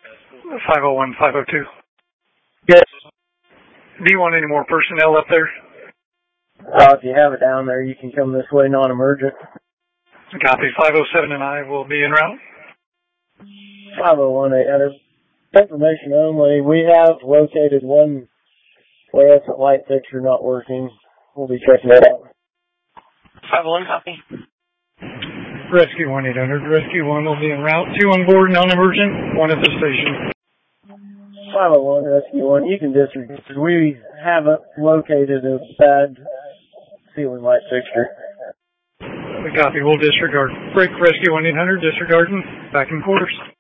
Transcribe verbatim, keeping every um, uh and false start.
five oh one, five oh two. Yes. Do you want any more personnel up there? Uh, if you have it down there, you can come this way, non-emergent. Copy. five oh seven and I will be en route. five oh one, eight hundred. Information only. We have located one fluorescent light fixture not working. We'll be checking it out. five oh one, copy. Rescue one eight hundred. Rescue one will be en route. Two on board, non-emergent. One at the station. five oh one, Rescue one. You can disregard. We haven't located a bad ceiling light fixture. We copy. We'll disregard. Break Rescue one eight hundred. Disregarding. Back in quarters.